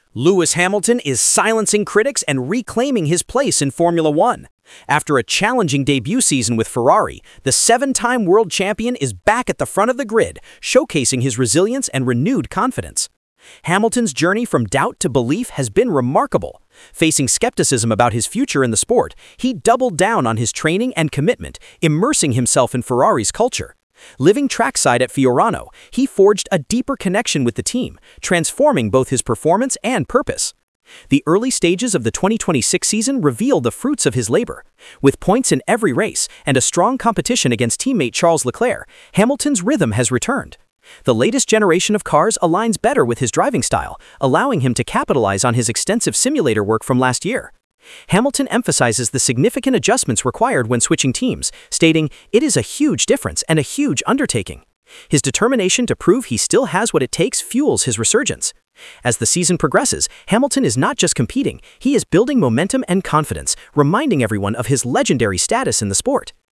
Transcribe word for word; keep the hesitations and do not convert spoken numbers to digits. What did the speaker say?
Lewis Hamilton is silencing critics and reclaiming his place in Formula One. After a challenging debut season with Ferrari, the seven-time world champion is back at the front of the grid, showcasing his resilience and renewed confidence. Hamilton's journey from doubt to belief has been remarkable. Facing skepticism about his future in the sport, he doubled down on his training and commitment, immersing himself in Ferrari's culture. Living trackside at Fiorano, he forged a deeper connection with the team, transforming both his performance and purpose. The early stages of the twenty twenty-six season reveal the fruits of his labor. With points in every race and a strong competition against teammate Charles Leclerc, Hamilton's rhythm has returned. The latest generation of cars aligns better with his driving style, allowing him to capitalize on his extensive simulator work from last year. Hamilton emphasizes the significant adjustments required when switching teams, stating, "It is a huge difference and a huge undertaking." His determination to prove he still has what it takes fuels his resurgence. As the season progresses, Hamilton is not just competing, he is building momentum and confidence, reminding everyone of his legendary status in the sport.